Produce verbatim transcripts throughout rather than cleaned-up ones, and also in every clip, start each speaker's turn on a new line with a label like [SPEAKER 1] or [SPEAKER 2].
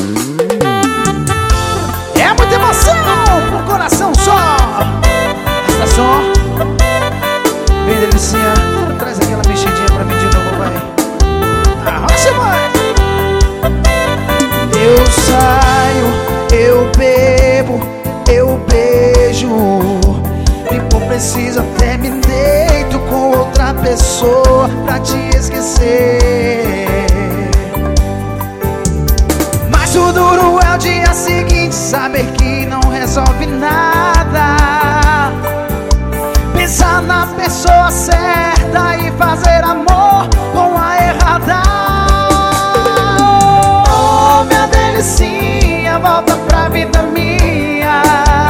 [SPEAKER 1] É muita emoção pro coração só. Rasta só. Vem, delicinha, traz aquela mexidinha pra mim de novo, vai. Arrocha, vai. Eu saio, eu bebo, eu beijo. E por preciso até me deito com outra pessoa pra te esquecer. Mas o duro é o dia seguinte, saber que não resolve nada. Pensar na pessoa certa e fazer amor com a errada. Oh, minha delicinha, volta pra vida minha.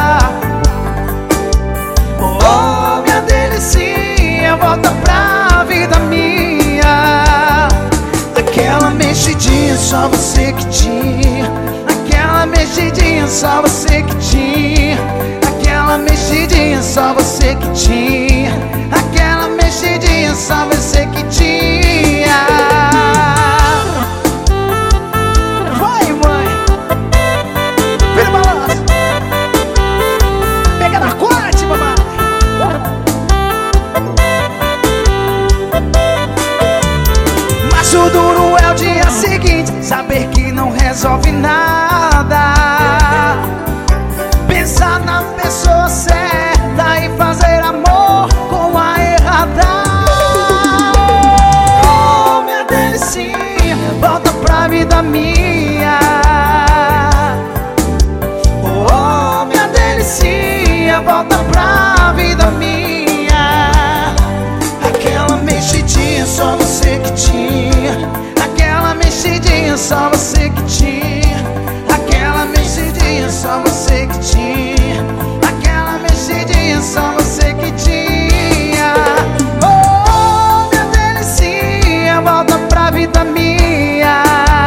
[SPEAKER 1] Oh, minha delicinha, volta pra vida minha. Aquela mexidinha só você que tinha. Aquela mexidinha só você que tinha. Aquela mexidinha só você que tinha. Aquela mexidinha só você que tinha. Vai, mãe. Vira balança. Pega na corte, mamãe. Mas o duro é o dia seguinte, saber que não resolve nada. Pensar na pessoa certa e fazer amor com a errada. Oh, minha delicinha, volta pra vida minha. Oh, minha delicinha, volta pra vida minha. Aquela mexidinha só você que tinha. Aquela mexidinha só você que tinha. Aquela mexidinha só você que tinha. Aquela mexidinha só você que tinha. Oh, minha delicinha, volta pra vida minha.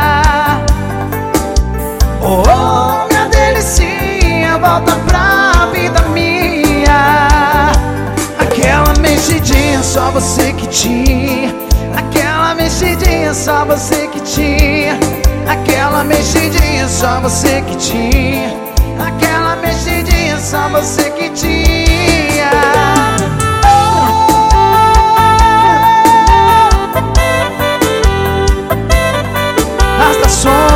[SPEAKER 1] Oh, minha delicinha, volta pra vida minha. Aquela mexidinha só você que tinha. Aquela mexidinha só você que tinha. Aquela mexidinha só você que tinha. Aquela mexidinha só você que tinha. Rasta só.